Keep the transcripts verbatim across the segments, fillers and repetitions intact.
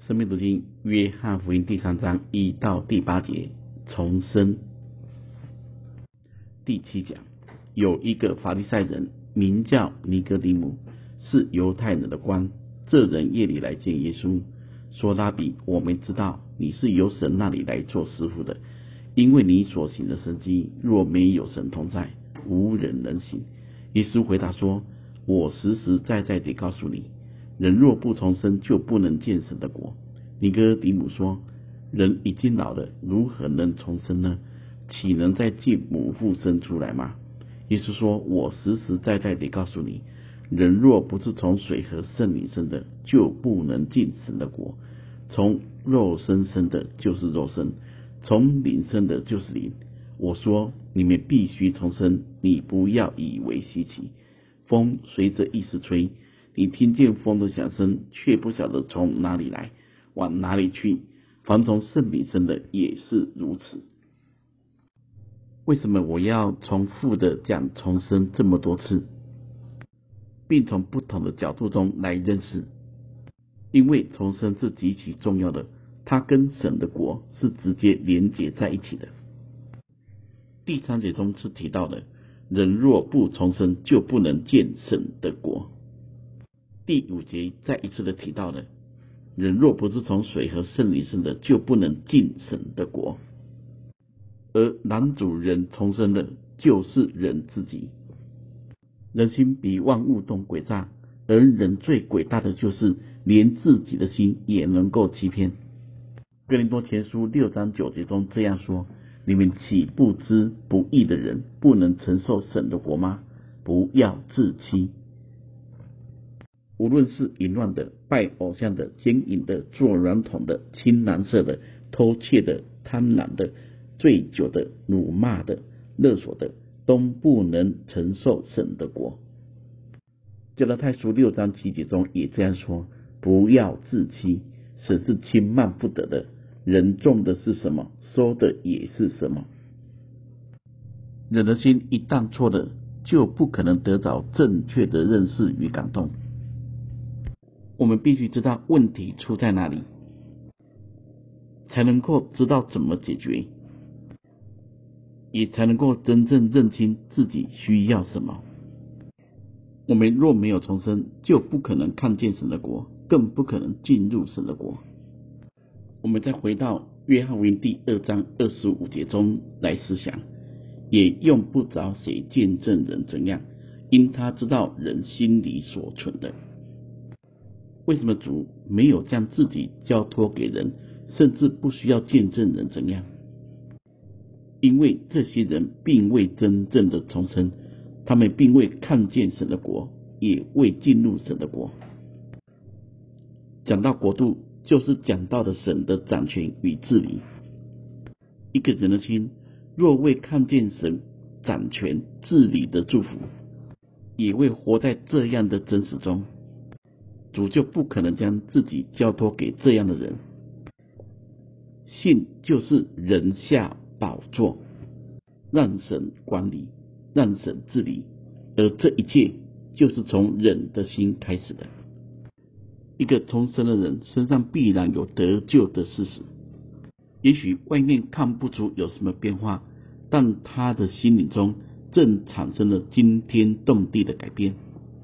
生命读经约翰福音第三章一到第八节，重生。第七讲，有一个法利赛人名叫尼哥底母，是犹太人的官。这人夜里来见耶稣，说：拉比，我们知道你是由神那里来做师傅的，因为你所行的神迹，若没有神同在，无人能行。耶稣回答说：我实实在在地告诉你，人若不重生，就不能见神的国。尼哥底母说：人已经老了，如何能重生呢？岂能再进母腹生出来吗？耶稣说：我实实在在地告诉你，人若不是从水和圣灵生的，就不能进神的国。从肉身生的就是肉身，从灵生的就是灵。我说你们必须重生，你不要以为稀奇。风随着意思吹，你听见风的响声，却不晓得从哪里来，往哪里去。凡从圣灵生的也是如此。为什么我要重复的讲重生这么多次，并从不同的角度中来认识？因为重生是极其重要的，它跟神的国是直接连结在一起的。第三节中是提到的，人若不重生，就不能见神的国。第五节再一次的提到了，人若不是从水和圣灵生的，就不能进神的国。而男主人重生的就是人自己。人心比万物都诡诈，而人最诡大的就是连自己的心也能够欺骗。哥林多前书六章九节中这样说：你们岂不知不义的人不能承受神的国吗？不要自欺。无论是淫乱的、拜偶像的、奸淫的、做娈童的、亲男色的、偷窃的、贪婪的、醉酒的、辱骂的、勒索的，都不能承受神的国。加拉太书六章七节中也这样说：不要自欺，神是轻慢不得的，人种的是什么，收的也是什么。人的心一旦错了，就不可能得着正确的认识与感动。我们必须知道问题出在哪里，才能够知道怎么解决，也才能够真正认清自己需要什么。我们若没有重生，就不可能看见神的国，更不可能进入神的国。我们再回到约翰福音第二章二十五节中来思想，也用不着谁见证人怎样，因他知道人心里所存的。为什么主没有将自己交托给人，甚至不需要见证人怎样？因为这些人并未真正的重生，他们并未看见神的国，也未进入神的国。讲到国度，就是讲到的神的掌权与治理。一个人的心若未看见神掌权治理的祝福，也未活在这样的真实中，主就不可能将自己交托给这样的人。信就是人下宝座，让神管理，让神治理，而这一切就是从人的心开始的。一个重生的人身上必然有得救的事实，也许外面看不出有什么变化，但他的心灵中正产生了惊天动地的改变。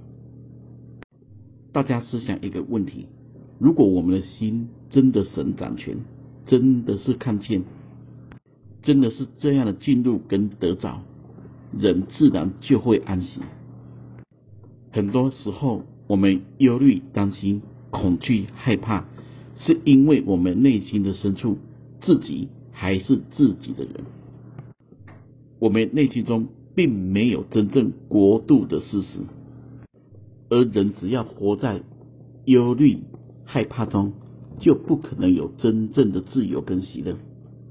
大家思想一个问题，如果我们的心真的神掌权，真的是看见，真的是这样的进入跟得着，人自然就会安息。很多时候我们忧虑、担心、恐惧、害怕，是因为我们内心的深处自己还是自己的人，我们内心中并没有真正国度的事实。而人只要活在忧虑、害怕中，就不可能有真正的自由跟喜乐。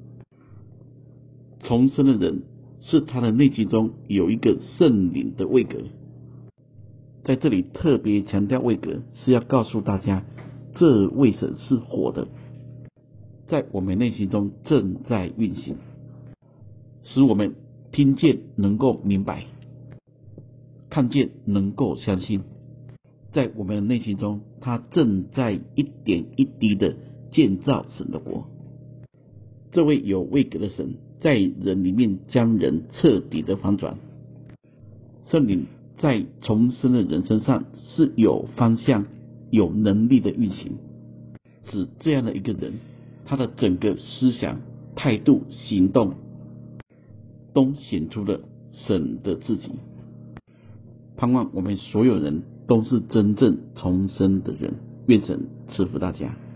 重生的人是他的内心中有一个圣灵的位格，在这里特别强调位格，是要告诉大家，这位神是活的，在我们内心中正在运行，使我们听见能够明白，看见能够相信。在我们的内心中，他正在一点一滴的建造神的国。这位有位格的神在人里面将人彻底的翻转。圣灵在重生的人身上是有方向、有能力的运行，使这样的一个人，他的整个思想、态度、行动都显出了神的自己。盼望我们所有人都是真正重生的人，愿神赐福大家。